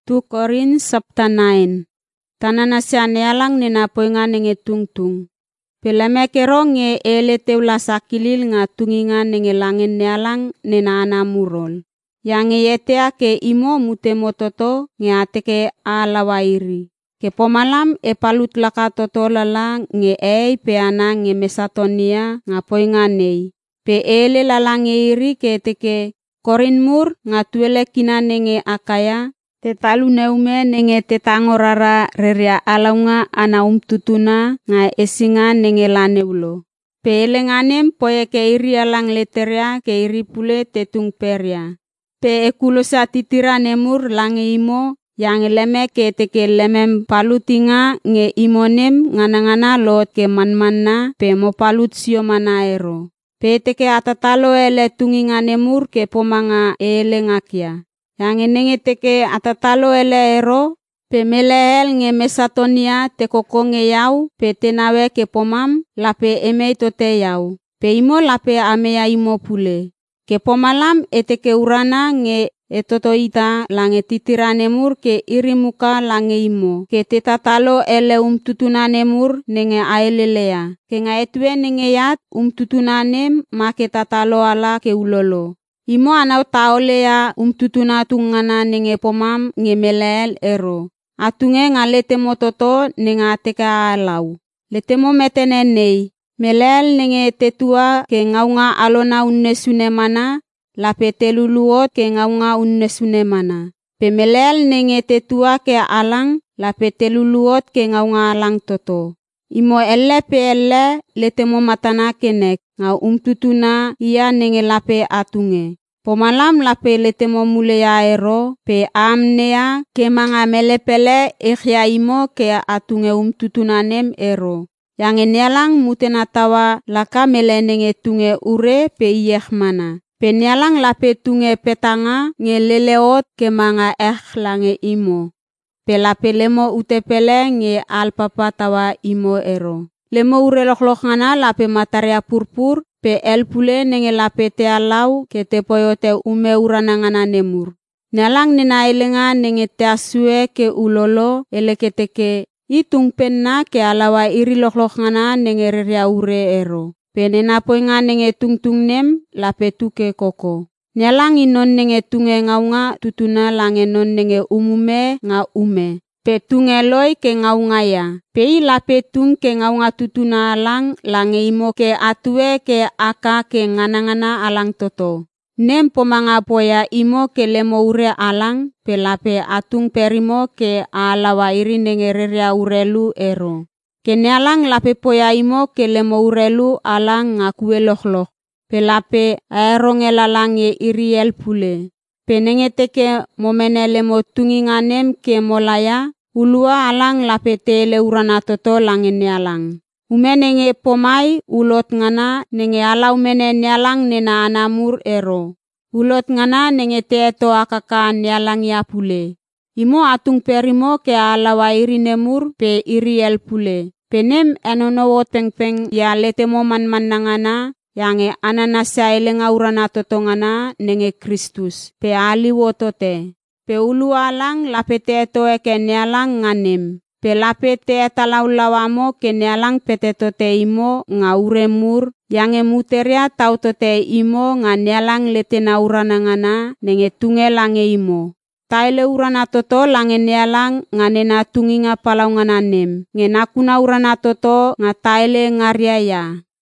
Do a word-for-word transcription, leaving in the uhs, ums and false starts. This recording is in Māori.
tu Korin sabta nine. Tanana siya nialang ninapoy nga nenge tungtung. Pelame kero nge ele teula sakilil nga tunginga nenge langin nialang nena anamurol. Yang yetea ke imo mutemo toto nge ateke alawairi. Ke pomalam e palut laka toto lala nge ei pe ana nge mesatonia nga poi nga nei. Pe ele lala nge iri ke teke Korin mur nga tuele kina nenge akaya. Te talu neume nenge te tangorara reria alaunga ana umtutuna nga esinga nenge laneulo. Pe ele nganem poye ke iri alang leteria ke iri pule te tungperia. Pe ekulosa titira nemur lange imo yang leme ke teke lemem palutinga nge imonem ngana-ngana lot ke manmanna pe mo palut sio mana ero. Pe teke atatalo ele tunginga nemur ke pomanga ele ngakia. Yang nenge teke atatalo ele ero pe melehel nge mesatonia te koko nge yau pe tenawe ke pomam lape emei tote yau. Pe imo lape amea imo pule. Ke pomalam eteke urana nge etotoita lange titira nemur ke iri muka lange imo. Ke tetatalo ele umtutuna nemur nenge aelelea. Ke nga etue nenge yat umtutuna nem make tatalo ala ke ulolo. Imo anau taolea umtutuna tungana nenge pomam nge melel ero. Atunge nga letemo toto nenga teka alau. Letemo metene nei. Melel nenge tetua ke ngaunga alona unnesune mana. Lape teluluot ke ngaunga unnesune mana. Pe melel nenge tetua ke alang. Lape teluluot ke ngaunga alang toto. Imo ele pe ele letemo matana kenek. Nga umtutuna ia nenge lape atunge. Pomalam lape letemo mulea ero. Pe amnea ke manga melepele ikhya imo ke atunge umtutuna nem ero. Yang nialang mutenatawa laka mele nenge tunge ure pe iyeh mana. Pe nialang lape tunge petanga nge leleot ke manga eh lange imo. Pe lape lemo utepele nge alpapa tawa imo ero. Lemo ure lokhlok ngana lape mataria purpur pe el pule nenge lape te alau ke te poyote ume urana ngana nemur. Nialang nina elenga nenge te asue ke ulolo ele ke teke itung penna ke alawa iri lokhlok ngana nenge reria ure ero. Pe nena poinga nenge tungtung nem lape tuke koko. Nialang inon nenge tunge ngaunga tutuna lange non nenge umume nga ume. Pe tunge loy ke ngaunga ya. Pe lape tung ke ngaunga tutuna alang lange imo ke atue ke aka ke ngana-ngana alang toto. Nem pomanga poya imo ke lemo ure alang pe lape atung perimo ke alawa iri nenge reria urelu ero. Ke nialang lape poya imo ke lemo urelu alang ngakue lokhlok. Pe lape aerong elalang ye iri el pule. Pe nenge teke momene lemo tunginga nem ke molaya. Ulua alang lape tele urana toto lange nialang. Ume nenge pomai ulot ngana nenge ala umene nialang nena anamur ero. Ulot ngana nenge teeto akaka nialang ya pule. Imo atung perimo ke alawa iri nemur pe iri el pule. Penem enonowo peng-peng ya letemo man-man nangana yang e ananasya elenga urana totongana nenge Kristus. Pe aliwo tote. Pe ulu alang lape teeto eke nialang nganem. Pe lape teeta laulawamo ke nialang petetote imo nga uremur. Yang e muteria tau tote imo nga nialang letena urana ngana nenge tunge lange imo. Taile urana toto lange nialang nga nena tunginga palau ngana nem. Nge nakuna urana toto nga taile ngaria ya.